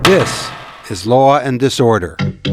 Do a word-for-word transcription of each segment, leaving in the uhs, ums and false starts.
This is Law and Disorder.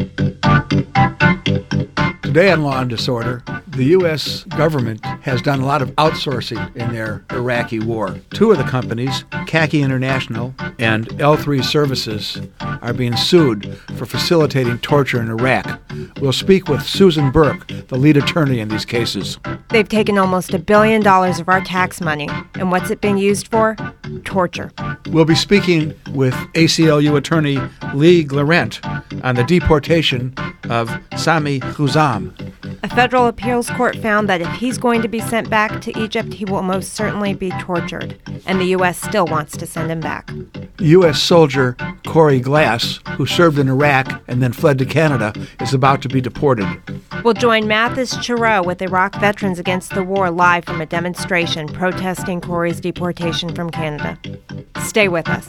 Today on Law and Disorder, the U S government has done a lot of outsourcing in their Iraqi war. Two of the companies, Khaki International and L three Services, are being sued for facilitating torture in Iraq. We'll speak with Susan Burke, the lead attorney in these cases. They've taken almost a billion dollars of our tax money. And what's it been used for? Torture. We'll be speaking with A C L U attorney Lee Glarent on the deportation of Sami Khuzam. A federal appeals court found that if he's going to be sent back to Egypt, he will most certainly be tortured. And the U S still wants to send him back. U S soldier Corey Glass, who served in Iraq and then fled to Canada, is about to be deported. We'll join Mathis Chiro with Iraq Veterans Against the War live from a demonstration protesting Corey's deportation from Canada. Stay with us.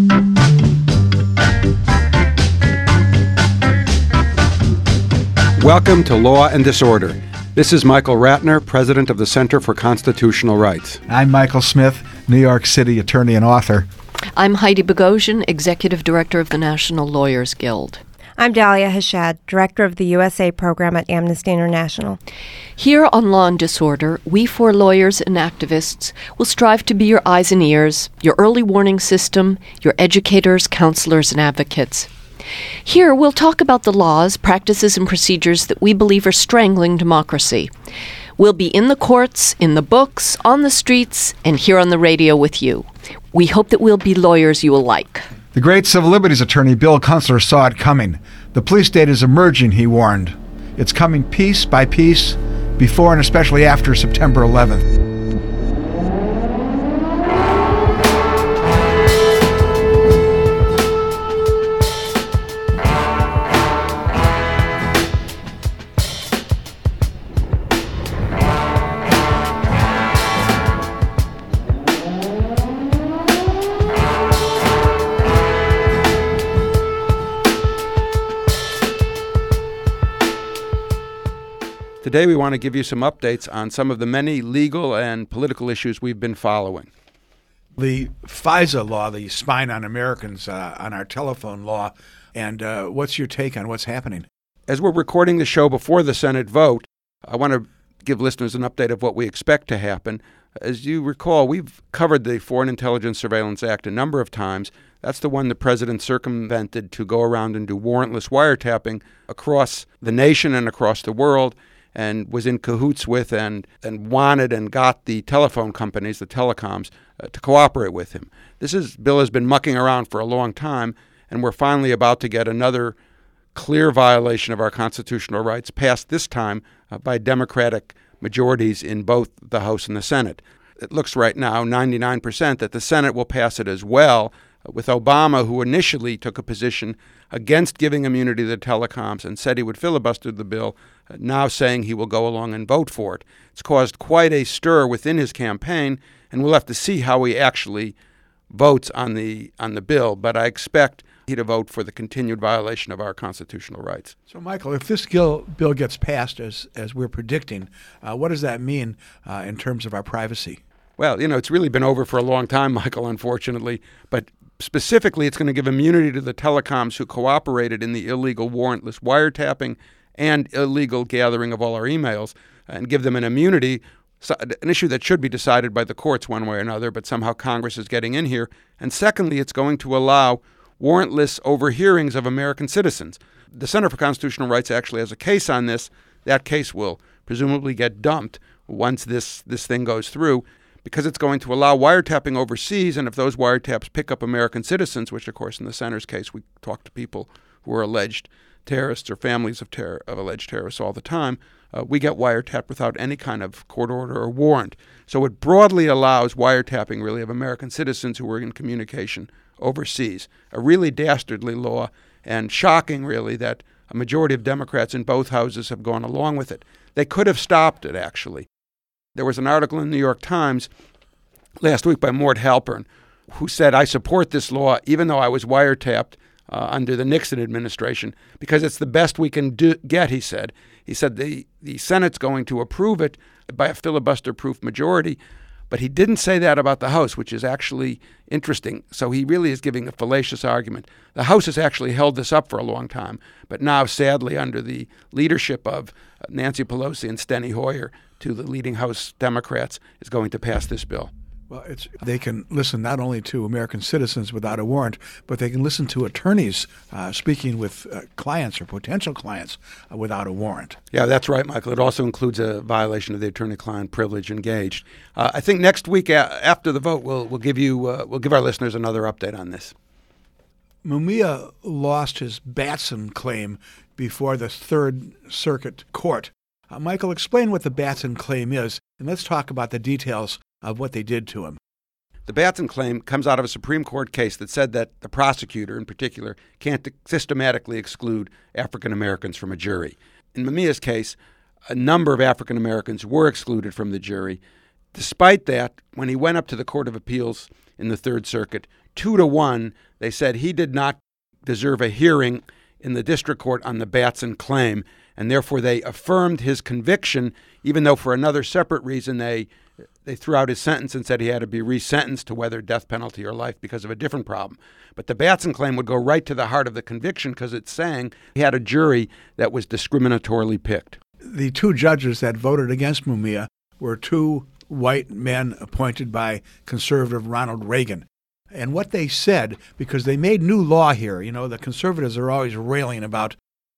Welcome to Law and Disorder. This is Michael Ratner, president of the Center for Constitutional Rights. I'm Michael Smith, New York City attorney and author. I'm Heidi Bogosian, executive director of the National Lawyers Guild. I'm Dahlia Hashad, director of the U S A program at Amnesty International. Here on Law and Disorder, we four lawyers and activists will strive to be your eyes and ears, your early warning system, your educators, counselors, and advocates. Here, we'll talk about the laws, practices, and procedures that we believe are strangling democracy. We'll be in the courts, in the books, on the streets, and here on the radio with you. We hope that we'll be lawyers you will like. The great civil liberties attorney Bill Kunstler saw it coming. The police state is emerging, he warned. It's coming piece by piece, before and especially after September eleventh. Today we want to give you some updates on some of the many legal and political issues we've been following. The FISA law, the Spying on Americans uh, on our telephone law, and uh, what's your take on what's happening? As we're recording the show before the Senate vote, I want to give listeners an update of what we expect to happen. As you recall, we've covered the Foreign Intelligence Surveillance Act a number of times. That's the one the president circumvented to go around and do warrantless wiretapping across the nation and across the world, and was in cahoots with and, and wanted and got the telephone companies, the telecoms, uh, to cooperate with him. This is, bill has been mucking around for a long time, and we're finally about to get another clear violation of our constitutional rights passed this time uh, by Democratic majorities in both the House and the Senate. It looks right now, ninety-nine percent, that the Senate will pass it as well, uh, with Obama, who initially took a position against giving immunity to the telecoms and said he would filibuster the bill, uh, now saying he will go along and vote for it. It's caused quite a stir within his campaign, and we'll have to see how he actually votes on the on the bill. But I expect he to vote for the continued violation of our constitutional rights. So, Michael, if this bill bill gets passed as as we're predicting, uh, what does that mean uh, in terms of our privacy? Well, you know, it's really been over for a long time, Michael, unfortunately. But specifically, it's going to give immunity to the telecoms who cooperated in the illegal warrantless wiretapping and illegal gathering of all our emails, and give them an immunity, an issue that should be decided by the courts one way or another, but somehow Congress is getting in here. And secondly, it's going to allow warrantless overhearings of American citizens. The Center for Constitutional Rights actually has a case on this. That case will presumably get dumped once this, this thing goes through, because it's going to allow wiretapping overseas, and if those wiretaps pick up American citizens, which, of course, in the Center's case, we talk to people who are alleged terrorists or families of, terror, of alleged terrorists all the time, uh, we get wiretapped without any kind of court order or warrant. So it broadly allows wiretapping, really, of American citizens who are in communication overseas. A really dastardly law, and shocking, really, that a majority of Democrats in both houses have gone along with it. They could have stopped it, actually. There was an article in the New York Times last week by Mort Halpern, who said, I support this law, even though I was wiretapped uh, under the Nixon administration, because it's the best we can do, get, he said. He said the, the Senate's going to approve it by a filibuster-proof majority, But he didn't say that about the House, which is actually interesting. So he really is giving a fallacious argument. The House has actually held this up for a long time, but now, sadly, under the leadership of Nancy Pelosi and Steny Hoyer, two of the leading House Democrats, is going to pass this bill. Well, it's, they can listen not only to American citizens without a warrant, but they can listen to attorneys uh, speaking with uh, clients or potential clients uh, without a warrant. Yeah, that's right, Michael. It also includes a violation of the attorney-client privilege engaged. Uh, I think next week a- after the vote, we'll we'll give you uh, we'll give our listeners another update on this. Mumia lost his Batson claim before the Third Circuit Court. Uh, Michael, explain what the Batson claim is, and let's talk about the details of what they did to him. The Batson claim comes out of a Supreme Court case that said that the prosecutor, in particular, can't systematically exclude African Americans from a jury. In Mumia's case, a number of African Americans were excluded from the jury. Despite that, when he went up to the Court of Appeals in the Third Circuit, two to one, they said he did not deserve a hearing in the district court on the Batson claim, and therefore they affirmed his conviction, even though for another separate reason they they threw out his sentence and said he had to be resentenced to whether death penalty or life because of a different problem. But the Batson claim would go right to the heart of the conviction because it's saying he had a jury that was discriminatorily picked. The two judges that voted against Mumia were two white men appointed by conservative Ronald Reagan. And what they said, because they made new law here, you know, the conservatives are always railing about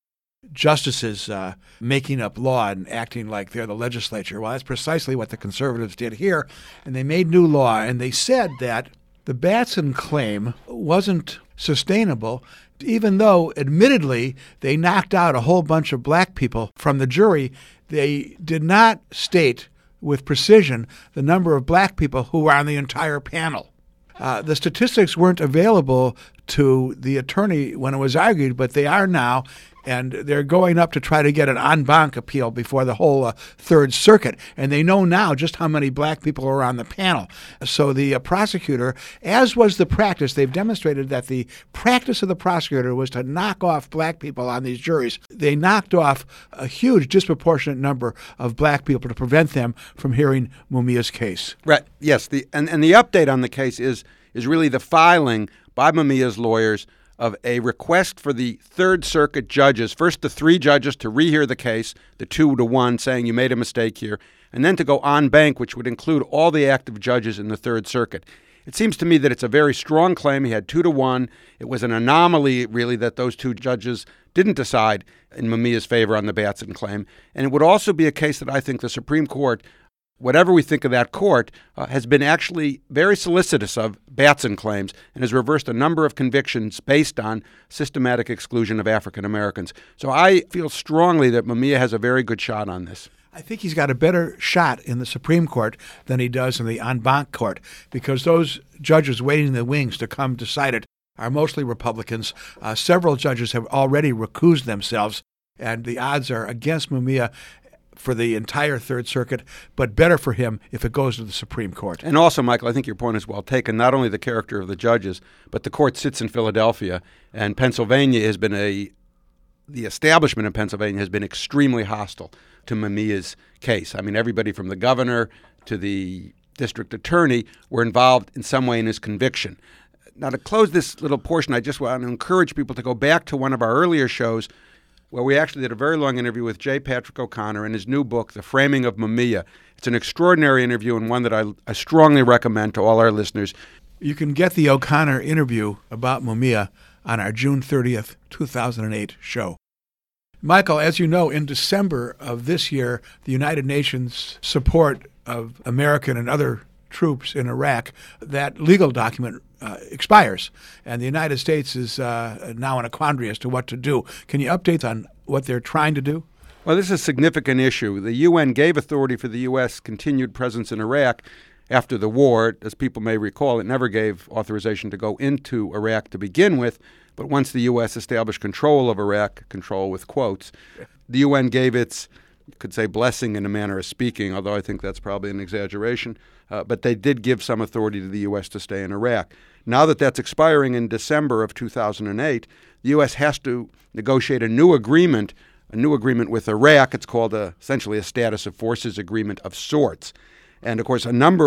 justices uh, making up law and acting like they're the legislature. Well, that's precisely what the conservatives did here. And they made new law, and they said that the Batson claim wasn't sustainable, even though, admittedly, they knocked out a whole bunch of black people from the jury. They did not state with precision the number of black people who were on the entire panel. Uh, the statistics weren't available to the attorney when it was argued, but they are now, and they're going up to try to get an en banc appeal before the whole uh, Third Circuit. And they know now just how many black people are on the panel. So the uh, prosecutor, as was the practice, they've demonstrated that the practice of the prosecutor was to knock off black people on these juries. They knocked off a huge disproportionate number of black people to prevent them from hearing Mumia's case. Right. Yes. The and, and the update on the case is is really the filing by Mumia's lawyers of a request for the Third Circuit judges, first the three judges to rehear the case, the two to one saying you made a mistake here, and then to go en banc, which would include all the active judges in the Third Circuit. It seems to me that it's a very strong claim. He had two to one. It was an anomaly, really, that those two judges didn't decide in Mumia's favor on the Batson claim. And it would also be a case that I think the Supreme Court, whatever we think of that court, uh, has been actually very solicitous of Batson claims and has reversed a number of convictions based on systematic exclusion of African Americans. So I feel strongly that Mumia has a very good shot on this. I think he's got a better shot in the Supreme Court than he does in the en banc court, because those judges waiting in the wings to come decide it are mostly Republicans. Uh, several judges have already recused themselves, and the odds are against Mumia for the entire Third Circuit, but better for him if it goes to the Supreme Court. And also, Michael, I think your point is well taken. Not only the character of the judges, but the court sits in Philadelphia, and Pennsylvania has been a, the establishment in Pennsylvania has been extremely hostile to Mumia's case. I mean, everybody from the governor to the district attorney were involved in some way in his conviction. Now, to close this little portion, I just want to encourage people to go back to one of our earlier shows where we actually did a very long interview with J. Patrick O'Connor in his new book, The Framing of Mumia. It's an extraordinary interview and one that I, I strongly recommend to all our listeners. You can get the O'Connor interview about Mumia on our June thirtieth, two thousand eight show. Michael, as you know, in December of this year, the United Nations support of American and other troops in Iraq, that legal document uh, expires, and the United States is uh, now in a quandary as to what to do. Can you update on what they're trying to do? Well, this is a significant issue. The U N gave authority for the U S continued presence in Iraq after the war. As people may recall, it never gave authorization to go into Iraq to begin with, but once the U S established control of Iraq, control with quotes, the U N gave its, you could say, blessing in a manner of speaking, although I think that's probably an exaggeration. Uh, but they did give some authority to the U S to stay in Iraq. Now that that's expiring in December of two thousand eight, the U S has to negotiate a new agreement, a new agreement with Iraq. It's called a, essentially a status of forces agreement of sorts. And, of course, a number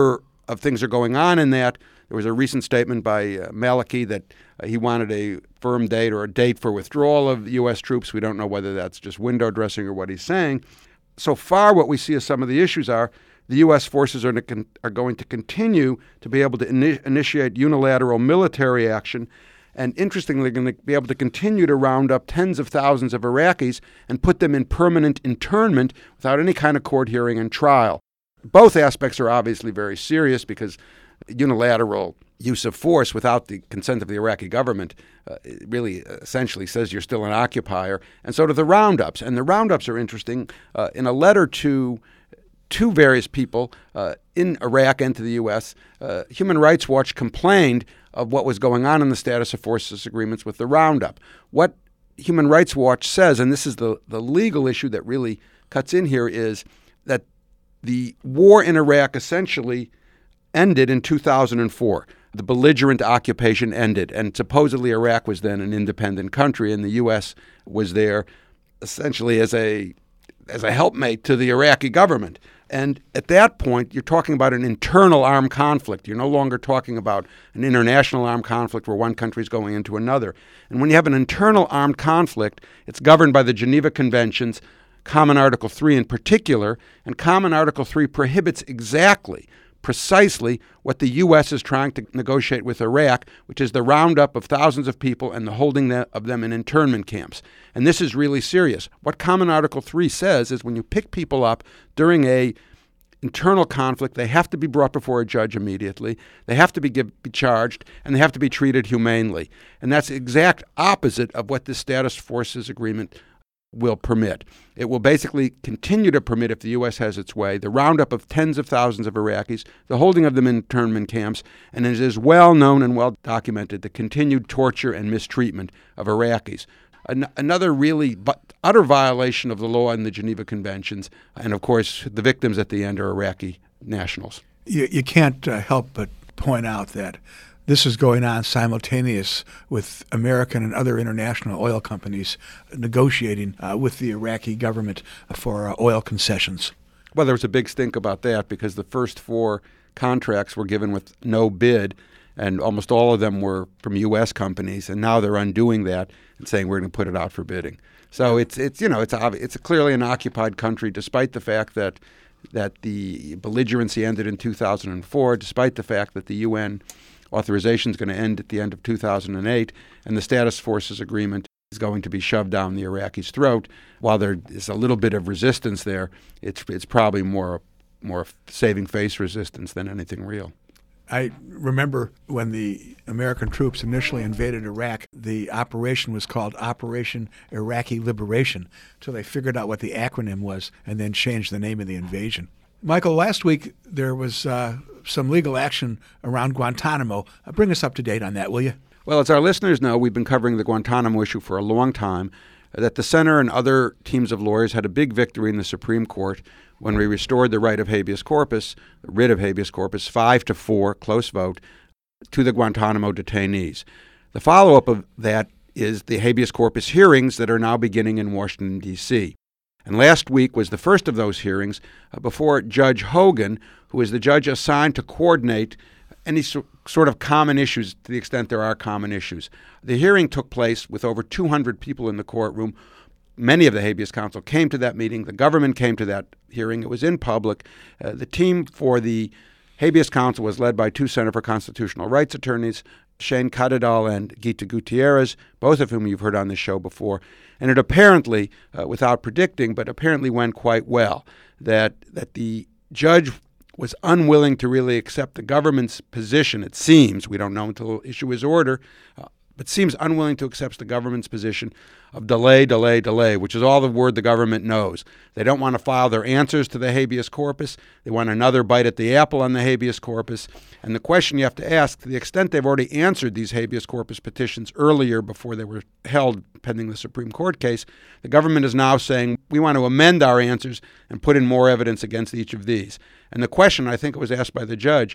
of things are going on in that. There was a recent statement by uh, Maliki that uh, he wanted a firm date or a date for withdrawal of U S troops. We don't know whether that's just window dressing or what he's saying. So far, what we see as some of the issues are the U S forces are, con- are going to continue to be able to ini- initiate unilateral military action, and interestingly, going to be able to continue to round up tens of thousands of Iraqis and put them in permanent internment without any kind of court hearing and trial. Both aspects are obviously very serious because unilateral use of force without the consent of the Iraqi government uh, really essentially says you're still an occupier. And so do the roundups. And the roundups are interesting. Uh, in a letter to two various people uh, in Iraq and to the U S, uh, Human Rights Watch complained of what was going on in the status of forces agreements with the roundup. What Human Rights Watch says, and this is the, the legal issue that really cuts in here, is that the war in Iraq essentially ended in two thousand four. The belligerent occupation ended, and supposedly Iraq was then an independent country, and the U S was there essentially as a as a helpmate to the Iraqi government. And at that point, you're talking about an internal armed conflict. You're no longer talking about an international armed conflict where one country is going into another. And when you have an internal armed conflict, it's governed by the Geneva Conventions, Common Article three in particular, and Common Article three prohibits exactly precisely what the U S is trying to negotiate with Iraq, which is the roundup of thousands of people and the holding of them in internment camps. And this is really serious. What Common Article three says is when you pick people up during a internal conflict, they have to be brought before a judge immediately, they have to be, give, be charged, and they have to be treated humanely. And that's the exact opposite of what this Status Forces Agreement will permit. It will basically continue to permit, if the U S has its way, the roundup of tens of thousands of Iraqis, the holding of them in internment camps, and it is well known and well documented the continued torture and mistreatment of Iraqis. An- another really but utter violation of the law and the Geneva Conventions, and of course the victims at the end are Iraqi nationals. You, you can't uh, help but point out that this is going on simultaneous with American and other international oil companies negotiating uh, with the Iraqi government for uh, oil concessions. Well, there was a big stink about that because the first four contracts were given with no bid, and almost all of them were from U S companies, and now they're undoing that and saying we're going to put it out for bidding. So it's it's you know it's obvious, it's clearly an occupied country, despite the fact that that the belligerency ended in two thousand four, despite the fact that the U N authorization is going to end at the end of two thousand eight, and the Status Forces Agreement is going to be shoved down the Iraqis' throat. While there is a little bit of resistance there, it's it's probably more more saving face resistance than anything real. I remember when the American troops initially invaded Iraq, the operation was called Operation Iraqi Liberation, until they figured out what the acronym was and then changed the name of the invasion. Michael, last week there was uh, some legal action around Guantanamo. Uh, bring us up to date on that, will you? Well, as our listeners know, we've been covering the Guantanamo issue for a long time, that the Center and other teams of lawyers had a big victory in the Supreme Court when we restored the right of habeas corpus, the writ of habeas corpus, five to four, close vote, to the Guantanamo detainees. The follow-up of that is the habeas corpus hearings that are now beginning in Washington, D C And last week was the first of those hearings uh, before Judge Hogan, who is the judge assigned to coordinate any so, sort of common issues to the extent there are common issues. The hearing took place with over two hundred people in the courtroom. Many of the habeas counsel came to that meeting. The government came to that hearing. It was in public. Uh, the team for the habeas counsel was led by two Center for Constitutional Rights attorneys, Shane Cadadal and Gita Gutierrez, both of whom you've heard on this show before. And it apparently, uh, without predicting, but apparently went quite well, that that the judge was unwilling to really accept the government's position, it seems, we don't know until issue his order, uh, but seems unwilling to accept the government's position of delay, delay, delay, which is all the word the government knows. They don't want to file their answers to the habeas corpus. They want another bite at the apple on the habeas corpus. And the question you have to ask, to the extent they've already answered these habeas corpus petitions earlier before they were held pending the Supreme Court case, the government is now saying, we want to amend our answers and put in more evidence against each of these. And the question, I think it was asked by the judge,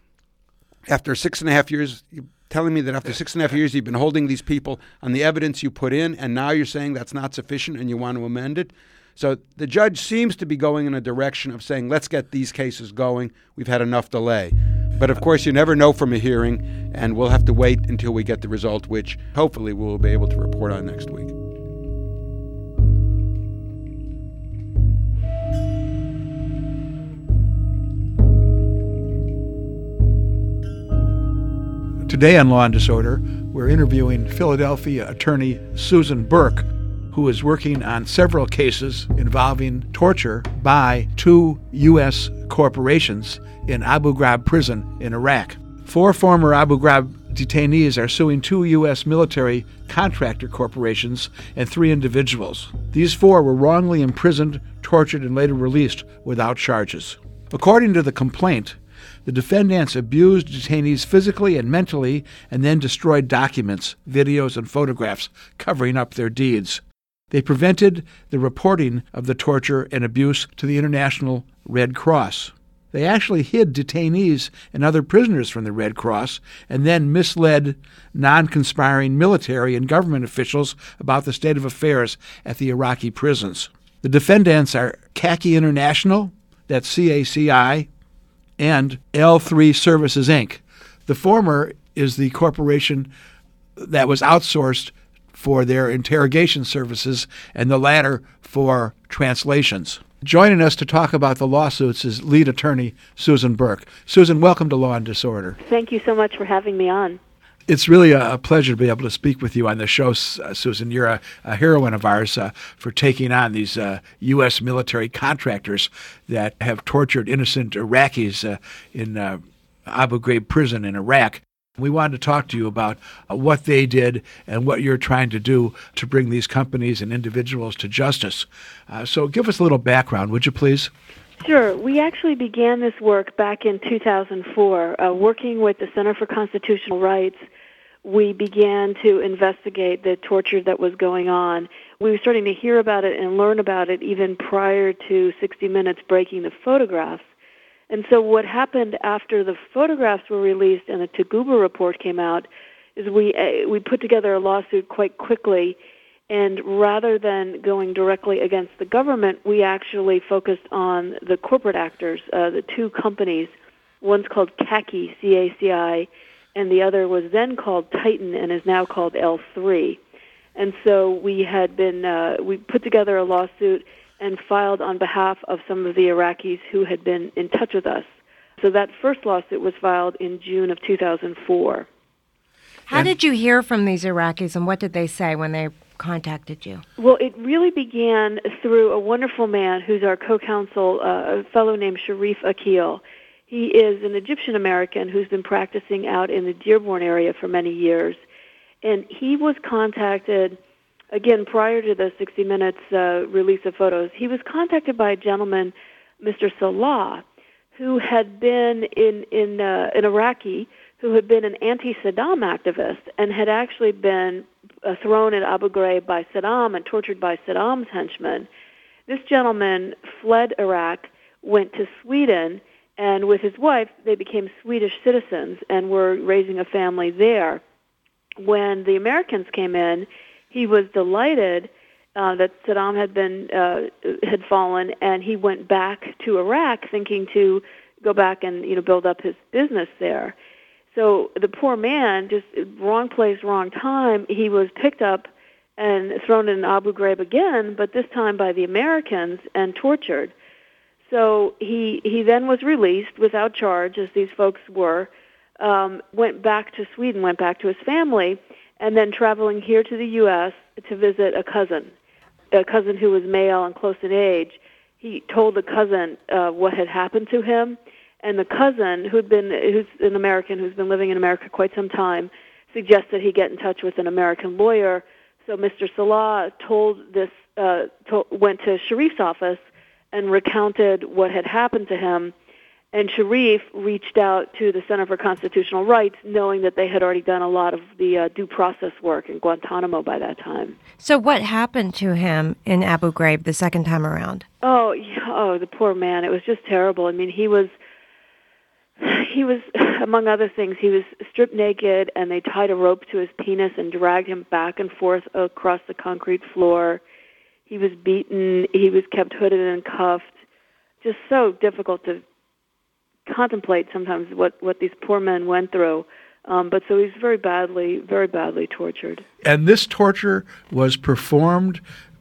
after six and a half years, you're telling me that after six and a half years you've been holding these people on the evidence you put in, and now you're saying that's not sufficient and you want to amend it? So the judge seems to be going in a direction of saying, let's get these cases going. We've had enough delay. But of course, you never know from a hearing, and we'll have to wait until we get the result, which hopefully we'll be able to report on next week. Today on Law and Disorder, we're interviewing Philadelphia attorney Susan Burke, who is working on several cases involving torture by two U S corporations in Abu Ghraib prison in Iraq. Four former Abu Ghraib detainees are suing two U S military contractor corporations and three individuals. These four were wrongly imprisoned, tortured, and later released without charges. According to the complaint, the defendants abused detainees physically and mentally and then destroyed documents, videos, and photographs covering up their deeds. They prevented the reporting of the torture and abuse to the International Red Cross. They actually hid detainees and other prisoners from the Red Cross and then misled non-conspiring military and government officials about the state of affairs at the Iraqi prisons. The defendants are Khaki International, that's C A C I, and L three Services, Incorporated. The former is the corporation that was outsourced for their interrogation services, and the latter for translations. Joining us to talk about the lawsuits is lead attorney Susan Burke. Susan, welcome to Law and Disorder. Thank you so much for having me on. It's really a pleasure to be able to speak with you on the show, uh, Susan. You're a, a heroine of ours uh, for taking on these uh, U S military contractors that have tortured innocent Iraqis uh, in uh, Abu Ghraib prison in Iraq. We wanted to talk to you about uh, what they did and what you're trying to do to bring these companies and individuals to justice. Uh, so give us a little background, would you please? Sure. We actually began this work back in two thousand four, uh, working with the Center for Constitutional Rights. We began to investigate the torture that was going on. We were starting to hear about it and learn about it even prior to sixty minutes breaking the photographs. And so what happened after the photographs were released and the Taguba report came out is we uh, we put together a lawsuit quite quickly, and rather than going directly against the government, we actually focused on the corporate actors, uh, the two companies. One's called Khaki, C A C I, and the other was then called Titan and is now called L three. And so we had been, uh, we put together a lawsuit and filed on behalf of some of the Iraqis who had been in touch with us. So that first lawsuit was filed in June of two thousand four. How and did you hear from these Iraqis, and what did they say when they contacted you? Well, it really began through a wonderful man who's our co-counsel, uh, a fellow named Sharif Akil. He is an Egyptian-American who's been practicing out in the Dearborn area for many years. And he was contacted, again, prior to the sixty minutes uh, release of photos, he was contacted by a gentleman, Mister Salah, who had been in, in uh, an Iraqi, who had been an anti-Saddam activist and had actually been uh, thrown at Abu Ghraib by Saddam and tortured by Saddam's henchmen. This gentleman fled Iraq, went to Sweden, and with his wife, they became Swedish citizens and were raising a family there. When the Americans came in, he was delighted uh, that Saddam had been uh, had fallen, and he went back to Iraq, thinking to go back and you know build up his business there. So the poor man, just wrong place, wrong time, he was picked up and thrown in Abu Ghraib again, but this time by the Americans and tortured. So he he then was released without charge, as these folks were, um, went back to Sweden, went back to his family, and then traveling here to the U S to visit a cousin, a cousin who was male and close in age. He told the cousin uh, what had happened to him, and the cousin, who'd been who's an American who's been living in America quite some time, suggested he get in touch with an American lawyer. So Mister Salah told this uh, to, went to Sharif's office and recounted what had happened to him. And Sharif reached out to the Center for Constitutional Rights, knowing that they had already done a lot of the uh, due process work in Guantanamo by that time. So what happened to him in Abu Ghraib the second time around? Oh, yeah, oh, the poor man. It was just terrible. I mean, he was, he was, among other things, he was stripped naked, and they tied a rope to his penis and dragged him back and forth across the concrete floor. He was beaten. He was kept hooded and cuffed. Just so difficult to contemplate sometimes what, what these poor men went through. Um, but so he's very badly, very badly tortured. And this torture was performed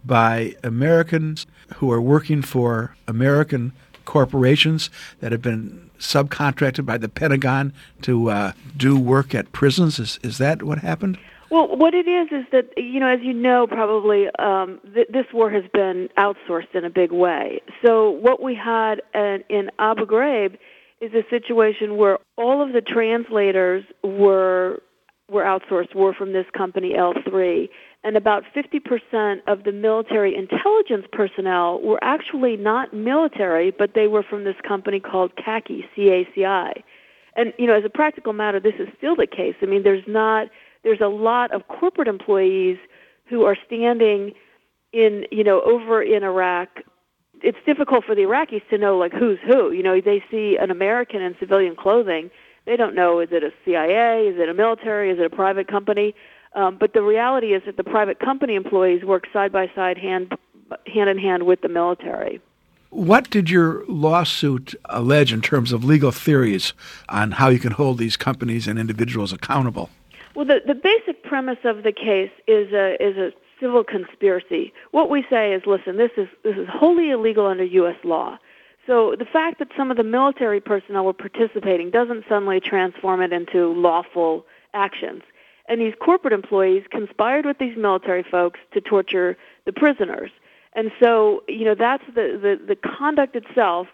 by Americans who are working for American corporations that have been subcontracted by the Pentagon to uh, do work at prisons. Is, is that what happened? Well, what it is is that, you know, as you know probably, um, th- this war has been outsourced in a big way. So what we had in, in Abu Ghraib is a situation where all of the translators were were outsourced, were from this company L three, and about fifty percent of the military intelligence personnel were actually not military, but they were from this company called C A C I, C A C I. And, you know, as a practical matter, this is still the case. I mean, there's not, there's a lot of corporate employees who are standing in, you know, over in Iraq. It's difficult for the Iraqis to know, like, who's who. You know, they see an American in civilian clothing. They don't know, is it a C I A, is it a military, is it a private company? Um, but the reality is that the private company employees work side by side, hand, hand in hand with the military. What did your lawsuit allege in terms of legal theories on how you can hold these companies and individuals accountable? Well, the, the basic premise of the case is a, is a civil conspiracy. What we say is, listen, this is this is wholly illegal under U S law. So the fact that some of the military personnel were participating doesn't suddenly transform it into lawful actions. And these corporate employees conspired with these military folks to torture the prisoners. And so, you know, that's the, the, the conduct itself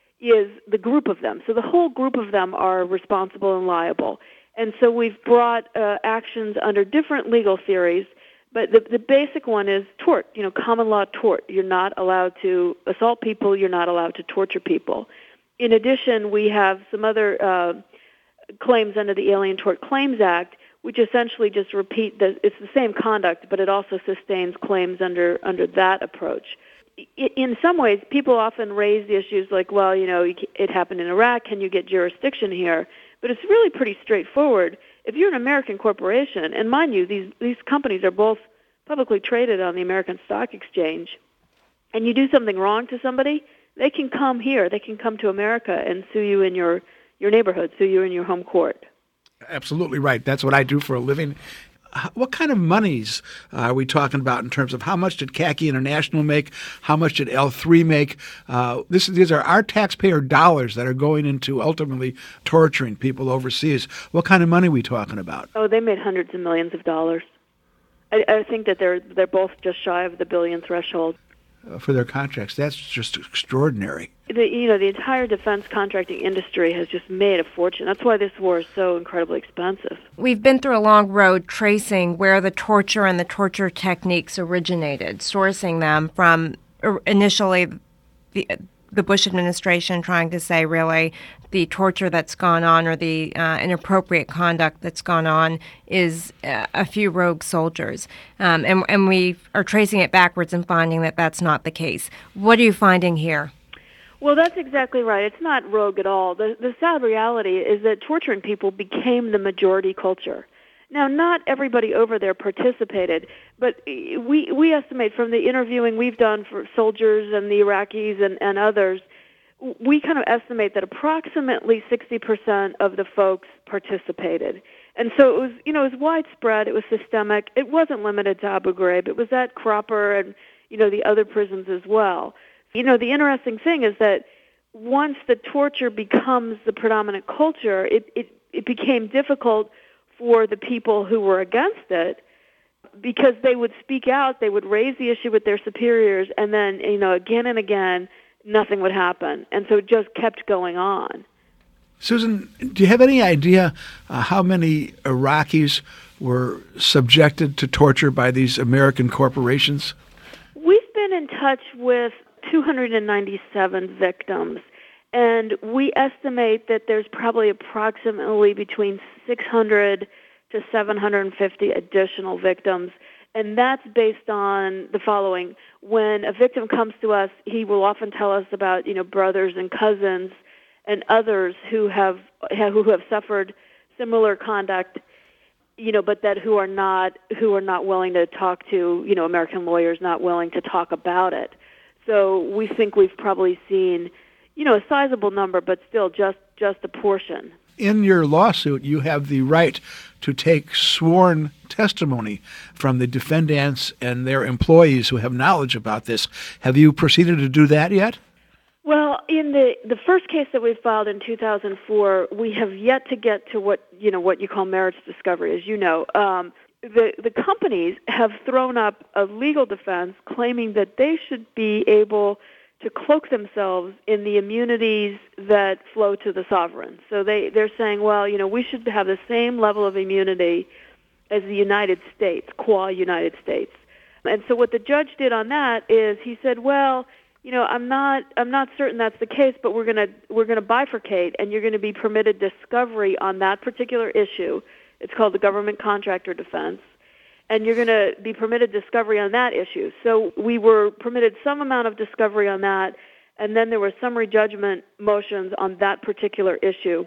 is the group of them. So the whole group of them are responsible and liable. And so we've brought uh, actions under different legal theories, but the, the basic one is tort, you know, common law tort. You're not allowed to assault people. You're not allowed to torture people. In addition, we have some other uh, claims under the Alien Tort Claims Act, which essentially just repeat the, it's the same conduct, but it also sustains claims under, under that approach. I, in some ways, people often raise the issues like, well, you know, it happened in Iraq, can you get jurisdiction here? But it's really pretty straightforward. If you're an American corporation, and mind you, these, these companies are both publicly traded on the American Stock Exchange, and you do something wrong to somebody, they can come here, they can come to America and sue you in your, your neighborhood, sue you in your home court. Absolutely right. That's what I do for a living. What kind of monies are we talking about in terms of how much did C A C I International make? How much did L three make? Uh, this, these are our taxpayer dollars that are going into ultimately torturing people overseas. What kind of money are we talking about? Oh, they made hundreds of millions of dollars. I, I think that they're they're both just shy of the billion threshold. Uh, for their contracts. That's just extraordinary. The, you know, the entire defense contracting industry has just made a fortune. That's why this war is so incredibly expensive. We've been through a long road tracing where the torture and the torture techniques originated, sourcing them from initially the the Bush administration trying to say, really, the torture that's gone on or the uh, inappropriate conduct that's gone on is uh, a few rogue soldiers. Um, and, and we are tracing it backwards and finding that that's not the case. What are you finding here? Well, that's exactly right. It's not rogue at all. The, the sad reality is that torturing people became the majority culture. Now, not everybody over there participated, but we we estimate from the interviewing we've done for soldiers and the Iraqis and, and others, we kind of estimate that approximately sixty percent of the folks participated. And so it was, you know, it was widespread, it was systemic, it wasn't limited to Abu Ghraib, it was at Cropper and, you know, the other prisons as well. You know, the interesting thing is that once the torture becomes the predominant culture, it, it, it became difficult for the people who were against it because they would speak out, they would raise the issue with their superiors, and then, you know, again and again, nothing would happen. And so it just kept going on. Susan, do you have any idea uh, how many Iraqis were subjected to torture by these American corporations? We've been in touch with two hundred ninety-seven victims, and we estimate that there's probably approximately between six hundred to seven hundred fifty additional victims. And that's based on the following. When a victim comes to us, he will often tell us about, you know, brothers and cousins and others who have who have suffered similar conduct, you know, but that who are not who are not willing to talk to, you know, American lawyers, not willing to talk about it. So we think we've probably seen, you know, a sizable number, but still just just a portion. In your lawsuit, you have the right to take sworn testimony from the defendants and their employees who have knowledge about this. Have you proceeded to do that yet? Well, in the, the first case that we filed in two thousand four, we have yet to get to what you know what you call merits discovery. As you know, um, the the companies have thrown up a legal defense claiming that they should be able to cloak themselves in the immunities that flow to the sovereign. So they, they're saying, well, you know, we should have the same level of immunity as the United States, qua United States. And so what the judge did on that is he said, well, you know, I'm not I'm not certain that's the case, but we're gonna we're gonna bifurcate, and you're gonna be permitted discovery on that particular issue. It's called the government contractor defense. And you're going to be permitted discovery on that issue. So we were permitted some amount of discovery on that, and then there were summary judgment motions on that particular issue.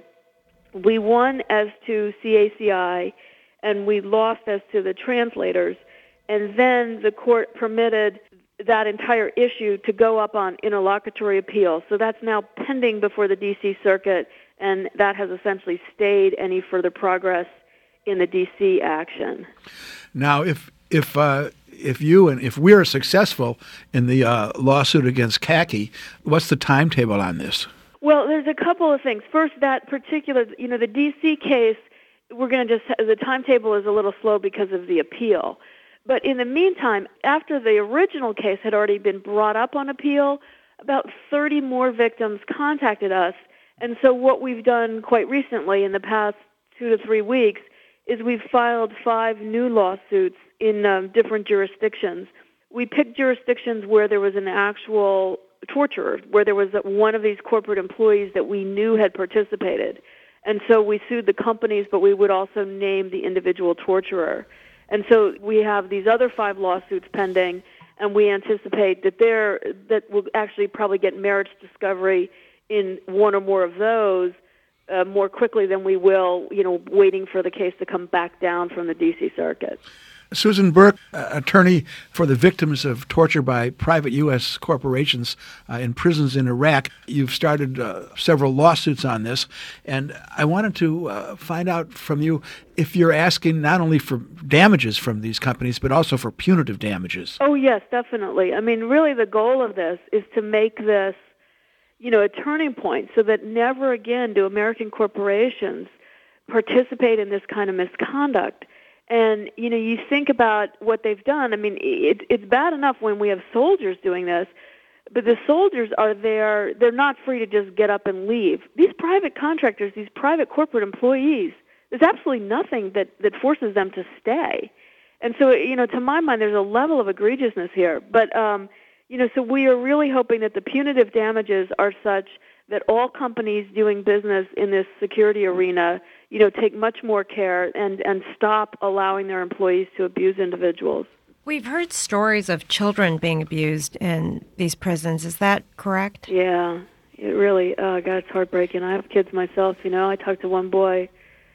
We won as to C A C I, and we lost as to the translators, and then the court permitted that entire issue to go up on interlocutory appeal. So that's now pending before the D C Circuit, and that has essentially stayed any further progress in the D C action. Now, if if uh, if you and if we're successful in the uh, lawsuit against C A C I, what's the timetable on this? Well, there's a couple of things. First, that particular, you know, the D C case, we're going to just the timetable is a little slow because of the appeal. But in the meantime, after the original case had already been brought up on appeal, about thirty more victims contacted us. And so what we've done quite recently in the past two to three weeks is we've filed five new lawsuits in um, different jurisdictions. We picked jurisdictions where there was an actual torturer, where there was one of these corporate employees that we knew had participated. And so we sued the companies, but we would also name the individual torturer. And so we have these other five lawsuits pending, and we anticipate that there that we'll actually probably get merits discovery in one or more of those uh, more quickly than we will, you know, waiting for the case to come back down from the D C Circuit. Susan Burke, uh, attorney for the victims of torture by private U S corporations uh, in prisons in Iraq. You've started uh, several lawsuits on this, and I wanted to uh, find out from you if you're asking not only for damages from these companies, but also for punitive damages. Oh, yes, definitely. I mean, really the goal of this is to make this, you know, a turning point so that never again do American corporations participate in this kind of misconduct. And, you know, you think about what they've done. I mean, it, it's bad enough when we have soldiers doing this, but the soldiers are there. They're not free to just get up and leave. These private contractors, these private corporate employees, there's absolutely nothing that, that forces them to stay. And so, you know, to my mind, there's a level of egregiousness here. But, um, you know, so we are really hoping that the punitive damages are such that all companies doing business in this security arena, you know, take much more care and, and stop allowing their employees to abuse individuals. We've heard stories of children being abused in these prisons. Is that correct? Yeah, it really, uh, God, it's heartbreaking. I have kids myself, you know. I talked to one boy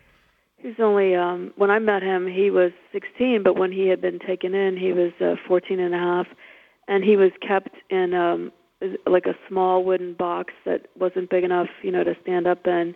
who's only, um, when I met him, he was sixteen, but when he had been taken in, he was uh, fourteen and a half, and he was kept in um, like a small wooden box that wasn't big enough, you know, to stand up in,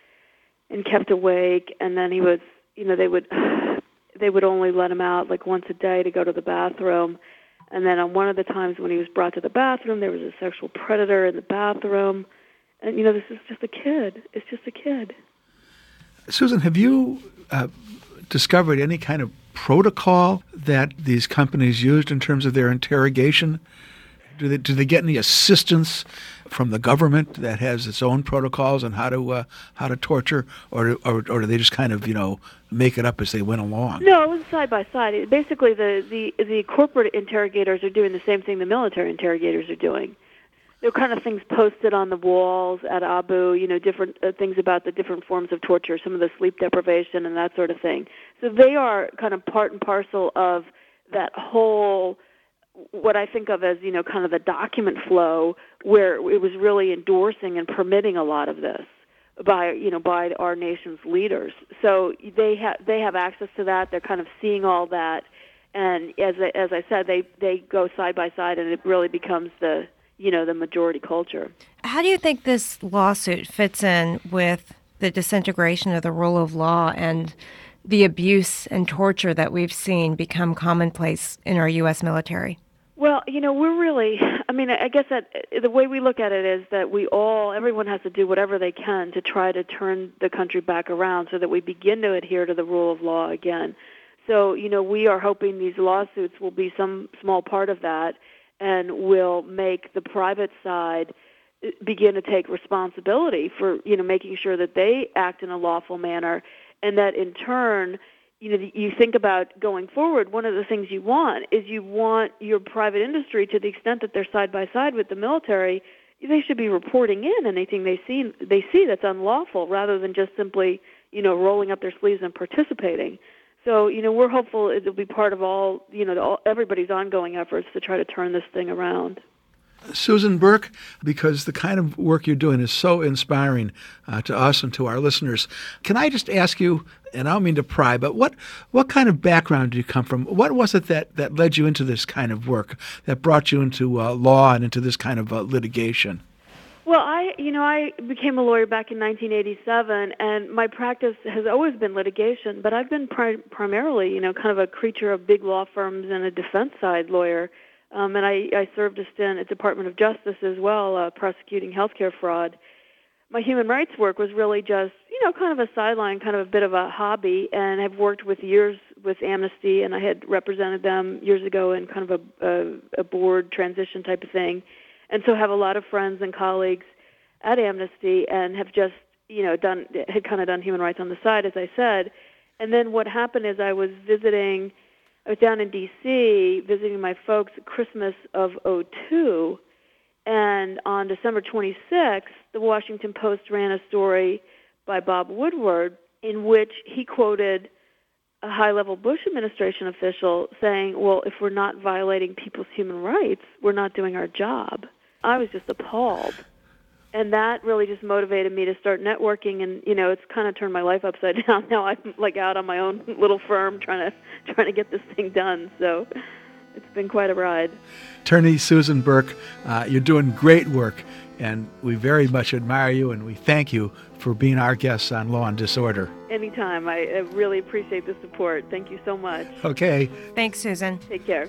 and kept awake. And then he was, you know, they would they would only let him out like once a day to go to the bathroom. And then on one of the times when he was brought to the bathroom, there was a sexual predator in the bathroom. And, you know, this is just a kid. It's just a kid. Susan, have you uh, discovered any kind of protocol that these companies used in terms of their interrogation? Do they, do they get any assistance from the government that has its own protocols on how to uh, how to torture, or, or or do they just kind of, you know, make it up as they went along? No, it was side by side. Basically, the, the, the corporate interrogators are doing the same thing the military interrogators are doing. There are kind of things posted on the walls at Abu, you know, different uh, things about the different forms of torture, some of the sleep deprivation and that sort of thing. So they are kind of part and parcel of that whole, what I think of as, you know, kind of the document flow, where it was really endorsing and permitting a lot of this by, you know, by our nation's leaders. So they have they have access to that. They're kind of seeing all that, and as I, as I said, they they go side by side, and it really becomes the, you know, the majority culture. How do you think this lawsuit fits in with the disintegration of the rule of law and the abuse and torture that we've seen become commonplace in our U S military? Well, you know, we're really, I mean, I guess that the way we look at it is that we all, everyone has to do whatever they can to try to turn the country back around so that we begin to adhere to the rule of law again. So, you know, we are hoping these lawsuits will be some small part of that and will make the private side begin to take responsibility for, you know, making sure that they act in a lawful manner, and that in turn, you know, you think about going forward, one of the things you want is you want your private industry, to the extent that they're side by side with the military, they should be reporting in anything they see they see that's unlawful, rather than just simply, you know, rolling up their sleeves and participating. So, you know, we're hopeful it'll be part of all, you know, all, everybody's ongoing efforts to try to turn this thing around. Susan Burke, because the kind of work you're doing is so inspiring uh, to us and to our listeners, can I just ask you, and I don't mean to pry, but what, what kind of background do you come from? What was it that, that led you into this kind of work, that brought you into uh, law and into this kind of uh, litigation? Well, I, you know, I became a lawyer back in nineteen eighty-seven, and my practice has always been litigation, but I've been pri- primarily, you know, kind of a creature of big law firms and a defense side lawyer. Um, and I, I served a stint at Department of Justice as well, uh, prosecuting healthcare fraud. My human rights work was really just, you know, kind of a sideline, kind of a bit of a hobby, and I've worked with years with Amnesty, and I had represented them years ago in kind of a, a, a board transition type of thing. And so have a lot of friends and colleagues at Amnesty, and have just, you know, done had kind of done human rights on the side, as I said. And then what happened is I was visiting, I was down in D C visiting my folks at Christmas of oh two, and on December twenty-sixth, the Washington Post ran a story by Bob Woodward in which he quoted a high-level Bush administration official saying, well, if we're not violating people's human rights, we're not doing our job. I was just appalled. And that really just motivated me to start networking, and, you know, it's kind of turned my life upside down. Now I'm, like, out on my own little firm trying to trying to get this thing done. So it's been quite a ride. Attorney Susan Burke, uh, you're doing great work, and we very much admire you, and we thank you for being our guests on Law and Disorder. Anytime. I, I really appreciate the support. Thank you so much. Okay. Thanks, Susan. Take care.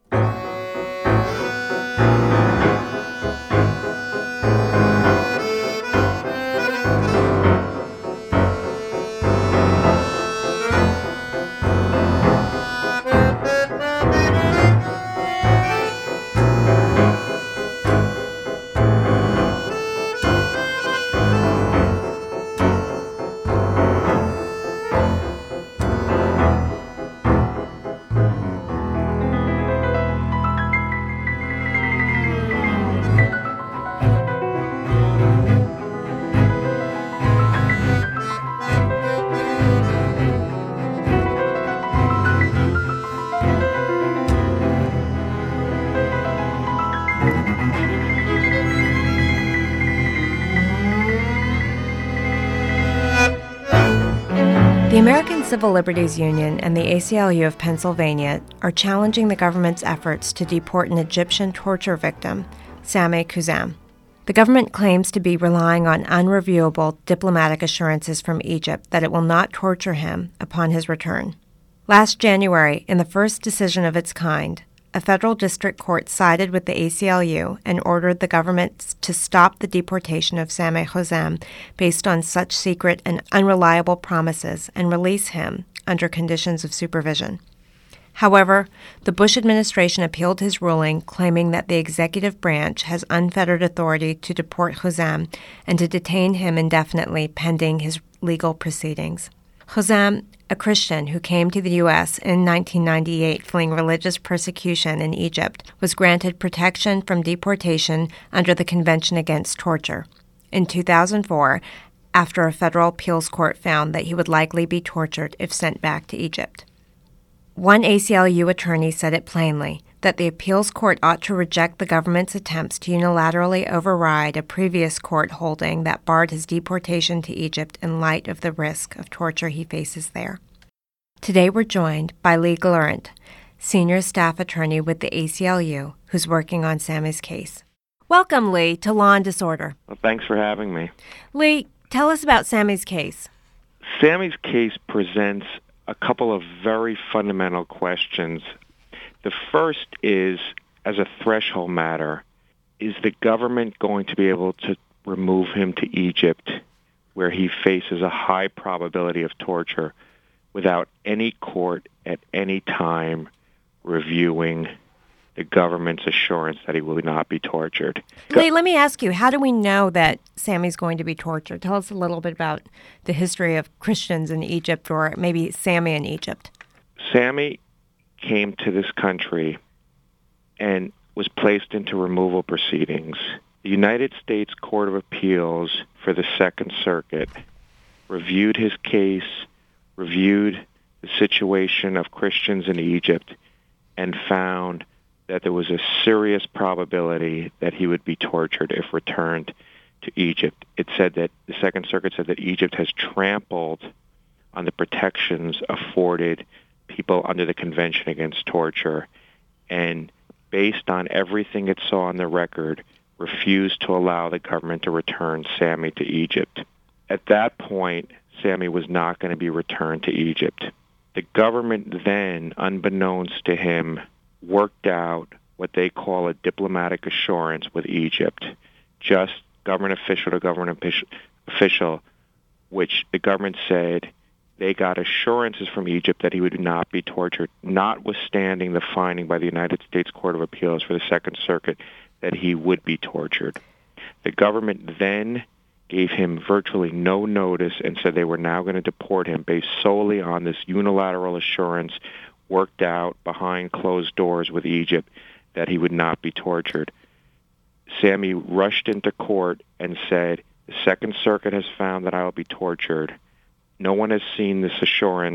The American Civil Liberties Union and the A C L U of Pennsylvania are challenging the government's efforts to deport an Egyptian torture victim, Sameh Khuzam. The government claims to be relying on unreviewable diplomatic assurances from Egypt that it will not torture him upon his return. Last January, in the first decision of its kind, a federal district court sided with the A C L U and ordered the government to stop the deportation of Sameh Khuzam based on such secret and unreliable promises and release him under conditions of supervision. However, the Bush administration appealed his ruling, claiming that the executive branch has unfettered authority to deport Khuzam and to detain him indefinitely pending his legal proceedings. Khuzam, a Christian who came to the U S in nineteen ninety-eight fleeing religious persecution in Egypt, was granted protection from deportation under the Convention Against Torture. In two thousand four, after a federal appeals court found that he would likely be tortured if sent back to Egypt. One A C L U attorney said it plainly, that the appeals court ought to reject the government's attempts to unilaterally override a previous court holding that barred his deportation to Egypt in light of the risk of torture he faces there. Today we're joined by Lee Galurant, senior staff attorney with the A C L U, who's working on Sameh's case. Welcome, Lee, to Law and Disorder. Well, thanks for having me. Lee, tell us about Sammy's case. Sammy's case presents a couple of very fundamental questions. The first is, as a threshold matter, is the government going to be able to remove him to Egypt, where he faces a high probability of torture, without any court at any time reviewing the government's assurance that he will not be tortured? Lee, let me ask you, how do we know that Sammy's going to be tortured? Tell us a little bit about the history of Christians in Egypt, or maybe Sammy in Egypt. Sammy came to this country and was placed into removal proceedings. The United States Court of Appeals for the Second Circuit reviewed his case, reviewed the situation of Christians in Egypt, and found that there was a serious probability that he would be tortured if returned to Egypt. It said that, the Second Circuit said that Egypt has trampled on the protections afforded people under the Convention Against Torture, and based on everything it saw on the record, refused to allow the government to return Sammy to Egypt. At that point, Sammy was not going to be returned to Egypt. The government then, unbeknownst to him, worked out what they call a diplomatic assurance with Egypt, just government official to government official, which the government said they got assurances from Egypt that he would not be tortured, notwithstanding the finding by the United States Court of Appeals for the Second Circuit that he would be tortured. The government then gave him virtually no notice and said they were now going to deport him based solely on this unilateral assurance worked out behind closed doors with Egypt that he would not be tortured. Sammy rushed into court and said, the Second Circuit has found that I will be tortured. No one has seen this assurance,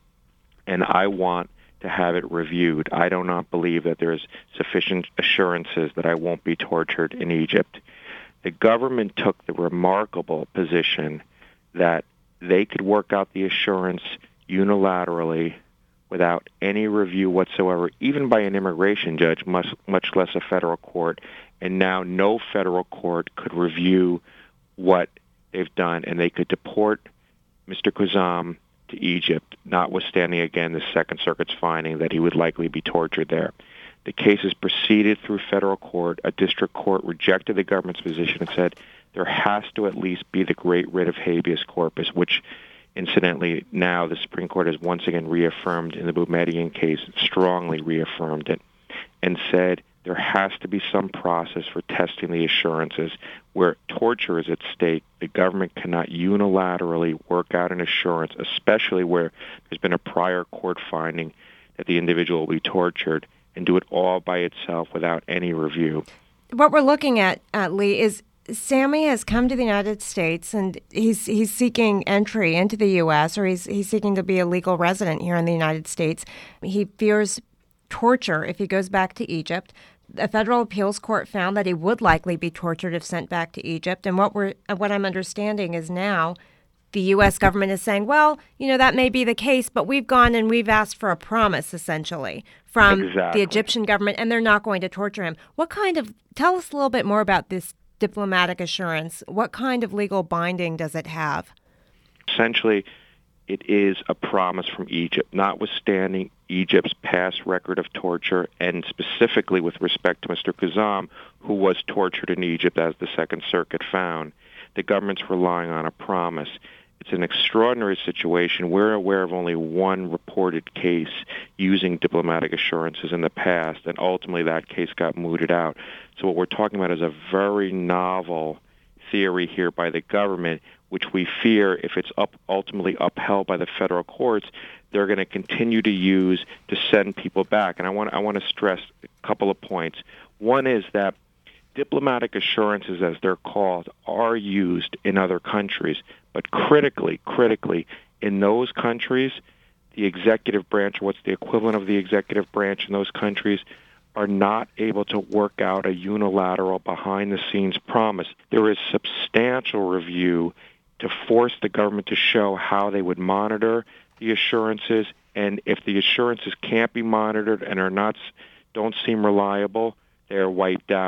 and I want to have it reviewed. I do not believe that there is sufficient assurances that I won't be tortured in Egypt. The government took the remarkable position that they could work out the assurance unilaterally without any review whatsoever, even by an immigration judge, much, much less a federal court. And now no federal court could review what they've done, and they could deport Mister Kuzam to Egypt, notwithstanding, again, the Second Circuit's finding that he would likely be tortured there. The case is proceeded through federal court. A district court rejected the government's position and said there has to at least be the great writ of habeas corpus, which, incidentally, now the Supreme Court has once again reaffirmed in the Boumediene case, strongly reaffirmed it, and said there has to be some process for testing the assurances. Where torture is at stake, the government cannot unilaterally work out an assurance, especially where there's been a prior court finding that the individual will be tortured, and do it all by itself without any review. What we're looking at, uh, Lee, is Sammy has come to the United States, and he's he's seeking entry into the U S, or he's he's seeking to be a legal resident here in the United States. He fears torture if he goes back to Egypt. A federal appeals court found that he would likely be tortured if sent back to Egypt. And what we're what I'm understanding is now the U S government is saying, well, you know, that may be the case, but we've gone and we've asked for a promise, essentially, from exactly. the Egyptian government, and they're not going to torture him. What kind of, tell us a little bit more about this diplomatic assurance. What kind of legal binding does it have? Essentially, it is a promise from Egypt, notwithstanding Egypt's past record of torture, and specifically with respect to Mister Kuzam, who was tortured in Egypt, as the Second Circuit found. The government's relying on a promise. It's an extraordinary situation. We're aware of only one reported case using diplomatic assurances in the past, and ultimately that case got mooted out. So what we're talking about is a very novel theory here by the government, which we fear, if it's up, ultimately upheld by the federal courts, they're going to continue to use to send people back. And I want I want to stress a couple of points. One is that diplomatic assurances, as they're called, are used in other countries. But critically, critically, in those countries, the executive branch, or what's the equivalent of the executive branch in those countries, are not able to work out a unilateral behind-the-scenes promise. There is substantial review to force the government to show how they would monitor the assurances, and if the assurances can't be monitored and are not, don't seem reliable, they are wiped out.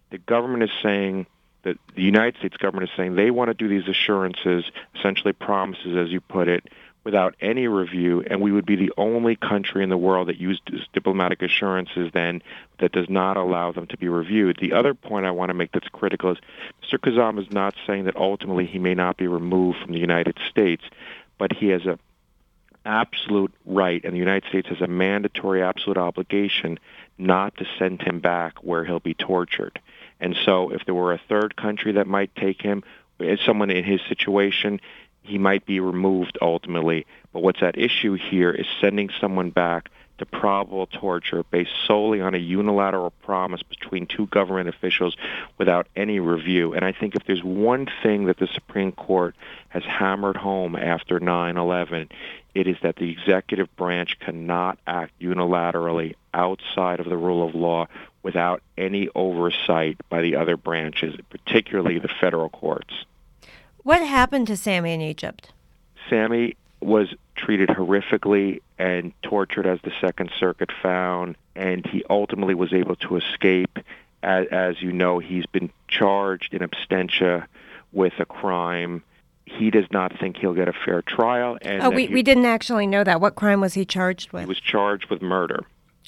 the government is saying, that the United States government is saying they want to do these assurances, essentially promises, as you put it, without any review, and we would be the only country in the world that uses diplomatic assurances then that does not allow them to be reviewed. The other point I want to make that's critical is Mister Khazam is not saying that ultimately he may not be removed from the United States, but he has a absolute right, and the United States has a mandatory absolute obligation not to send him back where he'll be tortured. And so if there were a third country that might take him, as someone in his situation, he might be removed ultimately. But what's at issue here is sending someone back to probable torture based solely on a unilateral promise between two government officials without any review. And I think if there's one thing that the Supreme Court has hammered home after nine eleven, it is that the executive branch cannot act unilaterally outside of the rule of law without any oversight by the other branches, particularly the federal courts. What happened to Sami in Egypt? Sami was treated horrifically and tortured, as the Second Circuit found, and he ultimately was able to escape. As, as you know, he's been charged in absentia with a crime. He does not think he'll get a fair trial. And oh, we, he, we didn't actually know that. What crime was he charged with? He was charged with murder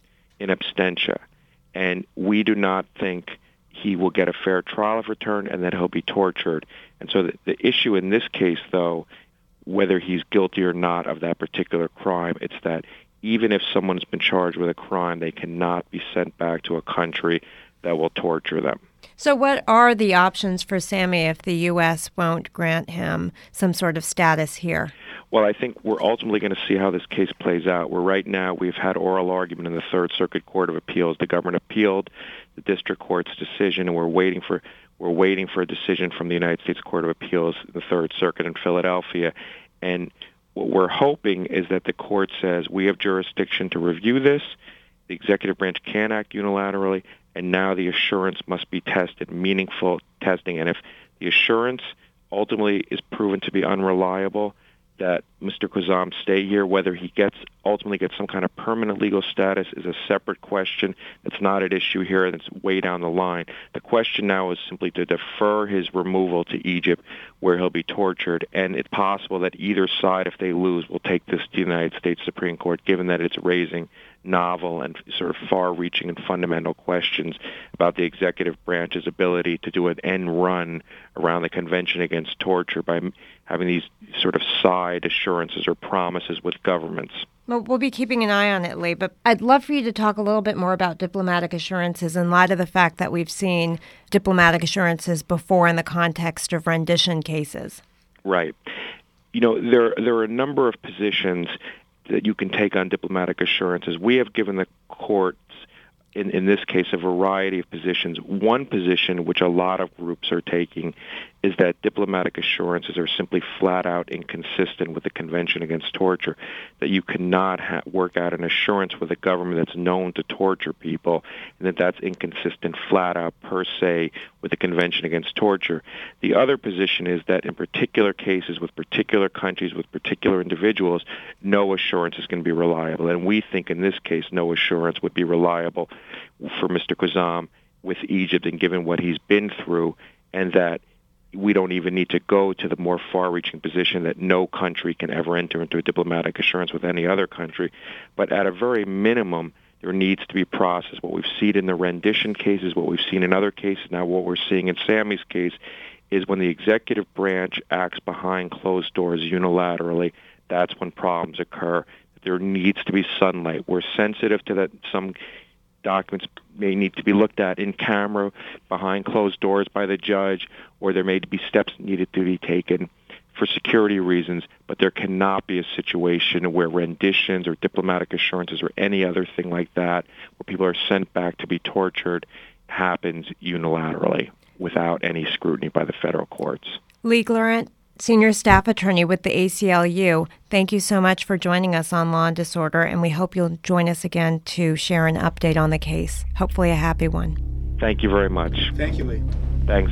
in absentia. And we do not think he will get a fair trial of return and that he'll be tortured. And so the, the issue in this case, though, whether he's guilty or not of that particular crime, it's that even if someone's been charged with a crime, they cannot be sent back to a country that will torture them. So what are the options for Sami if the U S won't grant him some sort of status here? Well, I think we're ultimately going to see how this case plays out. Where right now we've had oral argument in the Third Circuit Court of Appeals. The government appealed the district court's decision, and we're waiting for we're waiting for a decision from the United States Court of Appeals, the Third Circuit in Philadelphia. And what we're hoping is that the court says we have jurisdiction to review this. The executive branch can act unilaterally, and now the assurance must be tested, meaningful testing. And if the assurance ultimately is proven to be unreliable, that Mister Khazam stay here, whether he gets ultimately gets some kind of permanent legal status is a separate question. That's not at issue here. That's way down the line. The question now is simply to defer his removal to Egypt, where he'll be tortured. And it's possible that either side, if they lose, will take this to the United States Supreme Court, given that it's raising novel and sort of far-reaching and fundamental questions about the executive branch's ability to do an end run around the Convention Against Torture by having these sort of side assurances or promises with governments. Well, we'll be keeping an eye on it, Lee, but I'd love for you to talk a little bit more about diplomatic assurances in light of the fact that we've seen diplomatic assurances before in the context of rendition cases. Right. You know, there there are a number of positions that you can take on diplomatic assurances. We have given the courts, in, in this case, a variety of positions. One position, which a lot of groups are taking, is that diplomatic assurances are simply flat out inconsistent with the Convention Against Torture, that you cannot ha- work out an assurance with a government that's known to torture people, and that that's inconsistent flat out per se with the Convention Against Torture. The other position is that in particular cases with particular countries, with particular individuals, no assurance is going to be reliable. And we think in this case no assurance would be reliable for Mister Khazam with Egypt, and given what he's been through, and that we don't even need to go to the more far-reaching position that no country can ever enter into a diplomatic assurance with any other country. But at a very minimum, there needs to be process. What we've seen in the rendition cases, what we've seen in other cases, now what we're seeing in Sami's case, is when the executive branch acts behind closed doors unilaterally, that's when problems occur. There needs to be sunlight. We're sensitive to that. Some documents may need to be looked at in camera behind closed doors by the judge, or there may be steps needed to be taken for security reasons, but there cannot be a situation where renditions or diplomatic assurances or any other thing like that, where people are sent back to be tortured, happens unilaterally without any scrutiny by the federal courts. Lee Glorant, Senior Staff Attorney with the A C L U, thank you so much for joining us on Law and Disorder, and we hope you'll join us again to share an update on the case. Hopefully a happy one. Thank you very much. Thank you, Lee. Thanks.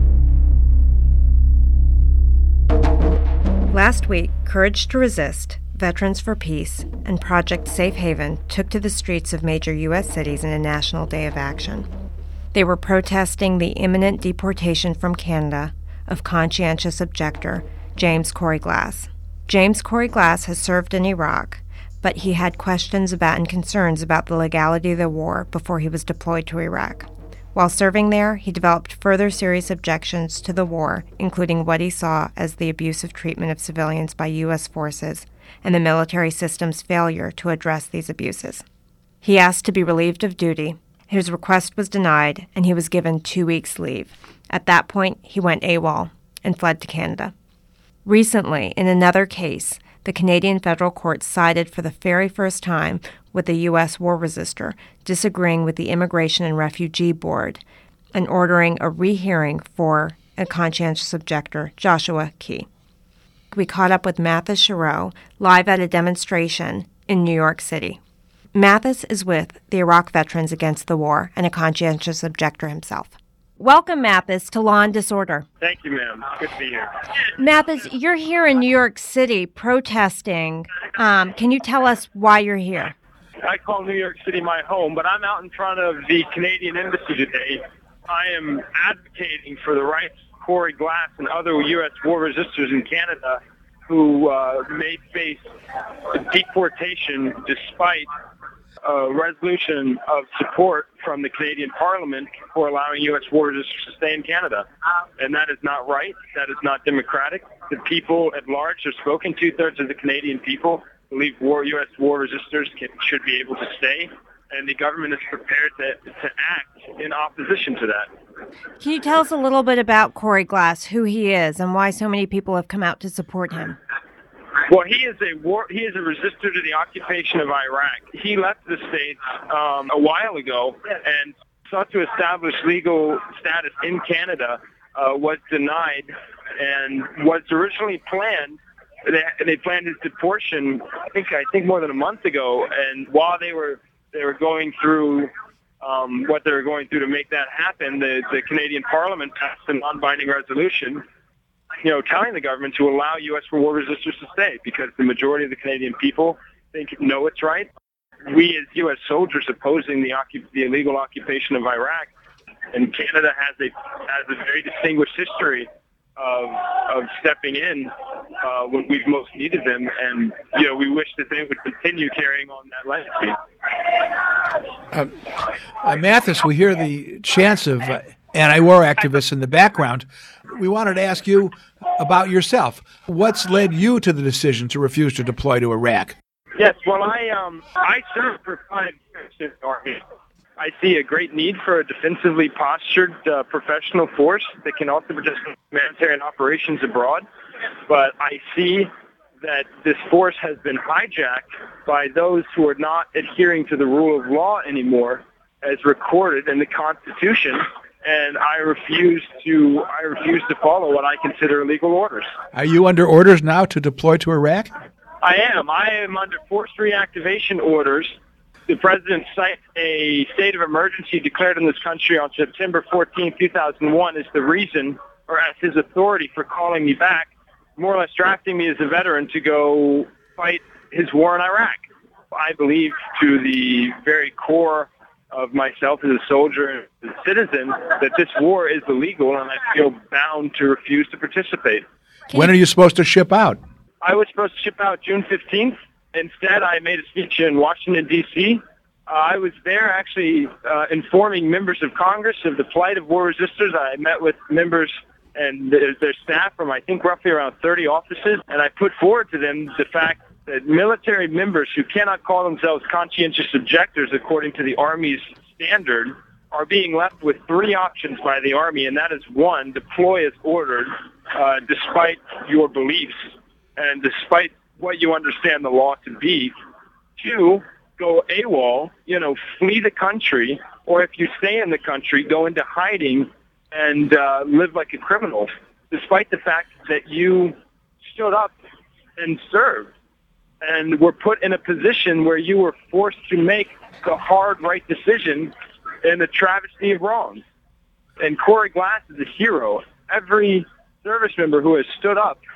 Last week, Courage to Resist, Veterans for Peace and Project Safe Haven took to the streets of major U S cities in a national day of action. They were protesting the imminent deportation from Canada of conscientious objector James Corey Glass. James Corey Glass has served in Iraq, but he had questions about and concerns about the legality of the war before he was deployed to Iraq. While serving there, he developed further serious objections to the war, including what he saw as the abusive treatment of civilians by U S forces and the military system's failure to address these abuses. He asked to be relieved of duty. His request was denied, and he was given two weeks' leave. At that point, he went AWOL and fled to Canada. Recently, in another case, the Canadian federal court sided for the very first time with a U S war resistor, disagreeing with the Immigration and Refugee Board and ordering a rehearing for a conscientious objector, Joshua Key. We caught up with Mathis Cherot live at a demonstration in New York City. Mathis is with the Iraq Veterans Against the War and a conscientious objector himself. Welcome, Mathis, to Law and Disorder. Thank you, ma'am. Good to be here. Mathis, you're here in New York City protesting. Um, can you tell us why you're here? I call New York City my home, but I'm out in front of the Canadian Embassy today. I am advocating for the rights of Corey Glass and other U S war resistors in Canada who uh, may face deportation despite a resolution of support from the Canadian Parliament for allowing U S war resistors to stay in Canada. And that is not right. That is not democratic. The people at large are spoken. Two-thirds of the Canadian people believe war, U S war resistors can, should be able to stay. And the government is prepared to, to act in opposition to that. Can you tell us a little bit about Corey Glass, who he is, and why so many people have come out to support him? Well, he is a war. He is a resistor to the occupation of Iraq. He left the States um, a while ago and sought to establish legal status in Canada, uh, was denied, and was originally planned. They, they planned his deportation, I think, I think more than a month ago. And while they were they were going through um, what they were going through to make that happen, the, the Canadian Parliament passed a non-binding resolution, you know, telling the government to allow U S war resistors to stay because the majority of the Canadian people think know it's right. We as U S soldiers opposing the, occup- the illegal occupation of Iraq, and Canada has a has a very distinguished history of of stepping in uh, when we've most needed them, and you know we wish that they would continue carrying on that legacy. Uh, uh, Mathis, we hear the chants of uh, anti-war activists in the background. We wanted to ask you about yourself. What's led you to the decision to refuse to deploy to Iraq? Yes, well, I um I served for five years in the Army. I see a great need for a defensively postured uh, professional force that can also participate in humanitarian operations abroad. But I see that this force has been hijacked by those who are not adhering to the rule of law anymore, as recorded in the Constitution. And I refuse to I refuse to follow what I consider illegal orders. Are you under orders now to deploy to Iraq? I am. I am under forced reactivation orders. The president cites a state of emergency declared in this country on September fourteenth, two thousand one as the reason, or as his authority for calling me back, more or less drafting me as a veteran to go fight his war in Iraq. I believe to the very core of myself as a soldier and a citizen that this war is illegal, and I feel bound to refuse to participate. When are you supposed to ship out? I was supposed to ship out June fifteenth. Instead, I made a speech in Washington, D C Uh, I was there actually uh, informing members of Congress of the plight of war resistors. I met with members and their, their staff from, I think, roughly around thirty offices, and I put forward to them the fact that military members who cannot call themselves conscientious objectors according to the Army's standard are being left with three options by the Army, and that is, one, deploy as ordered uh, despite your beliefs and despite what you understand the law to be. Two, go AWOL, you know, flee the country, or if you stay in the country, go into hiding and uh, live like a criminal, despite the fact that you stood up and served and were put in a position where you were forced to make the hard right decision in a travesty of wrongs. And Corey Glass is a hero. Every service member who has stood up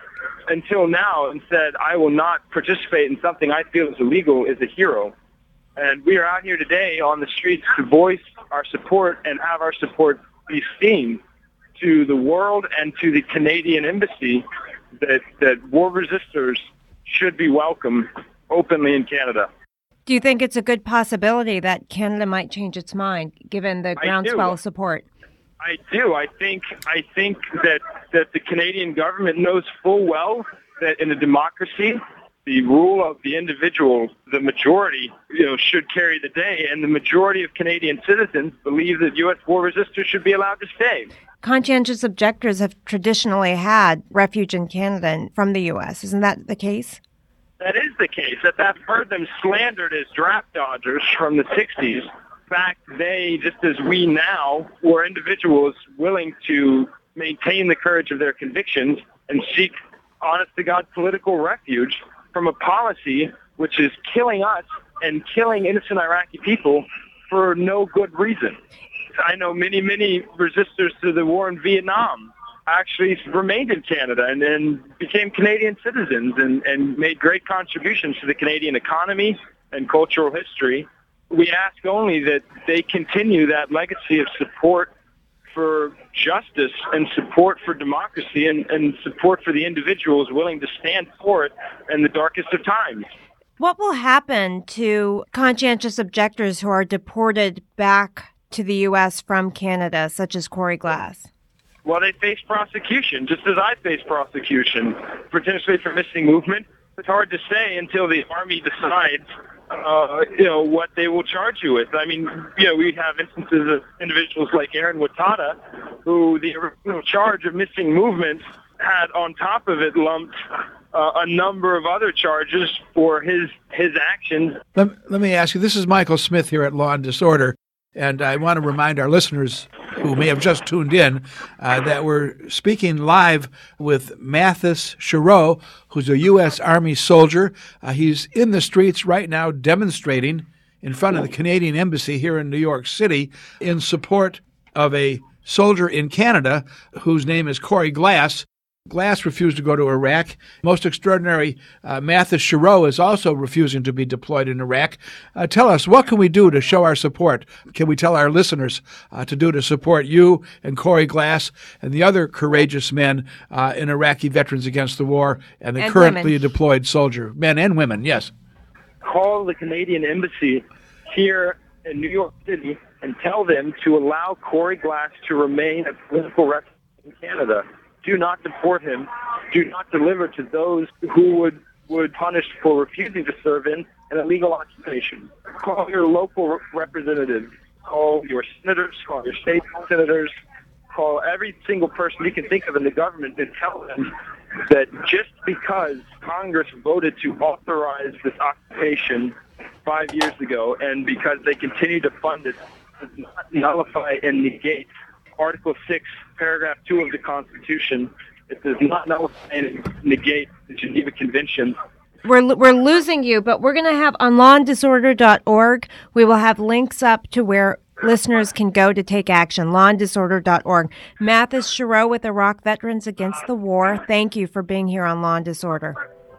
until now and said, I will not participate in something I feel is illegal, is a hero. And we are out here today on the streets to voice our support and have our support be seen to the world and to the Canadian Embassy that, that war resistors should be welcome openly in Canada. Do you think it's a good possibility that Canada might change its mind, given the groundswell of support? I do. I think I think that, that the Canadian government knows full well that in a democracy, the rule of the individual, the majority, you know, should carry the day, and the majority of Canadian citizens believe that U S war resistors should be allowed to stay. Conscientious objectors have traditionally had refuge in Canada from the U S. Isn't that the case? That is the case. That I've heard them slandered as draft dodgers from the sixties. In fact, they, just as we now, were individuals willing to maintain the courage of their convictions and seek honest-to-God political refuge from a policy which is killing us and killing innocent Iraqi people for no good reason. I know many, many resistors to the war in Vietnam actually remained in Canada and then became Canadian citizens and, and made great contributions to the Canadian economy and cultural history. We ask only that they continue that legacy of support for justice and support for democracy and, and support for the individuals willing to stand for it in the darkest of times. What will happen to conscientious objectors who are deported back to the U S from Canada, such as Corey Glass? Well, they face prosecution, just as I face prosecution, potentially for missing movement. It's hard to say until the Army decides Uh, you know, what they will charge you with. I mean, you know, we have instances of individuals like Aaron Watada, who the original charge of missing movements had on top of it lumped uh, a number of other charges for his his actions. Let, let me ask you, this is Michael Smith here at Law and Disorder, and I want to remind our listeners who may have just tuned in uh, that we're speaking live with Mathis Chereau, who's a U S Army soldier. Uh, he's in the streets right now demonstrating in front of the Canadian Embassy here in New York City in support of a soldier in Canada whose name is Corey Glass. Glass refused to go to Iraq. Most extraordinary, uh, Mathis Chereau is also refusing to be deployed in Iraq. Uh, tell us, what can we do to show our support? Can we tell our listeners uh, to do to support you and Corey Glass and the other courageous men uh, in Iraqi Veterans Against the War and the and currently women. deployed soldier, men and women, yes. Call the Canadian Embassy here in New York City and tell them to allow Corey Glass to remain a political refugee in Canada. Do not deport him. Do not deliver to those who would, would punish for refusing to serve in an illegal occupation. Call your local representatives. Call your senators. Call your state senators. Call every single person you can think of in the government and tell them that just because Congress voted to authorize this occupation five years ago and because they continue to fund it does not nullify and negate Article six, Paragraph two of the Constitution. It does not nullify and negate the Geneva Convention. We're we're losing you, but we're going to have on law and disorder dot org, we will have links up to where listeners can go to take action, law and disorder dot org. Mathis Chereau with Iraq Veterans Against the War, thank you for being here on Law and Disorder.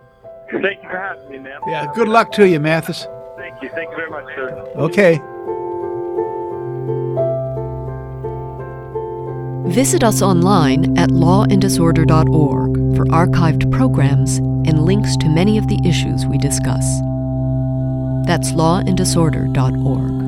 Thank you for having me, ma'am. Yeah, good luck to you, Mathis. Thank you. Thank you very much, sir. Okay. Visit us online at law and disorder dot org for archived programs and links to many of the issues we discuss. That's law and disorder dot org.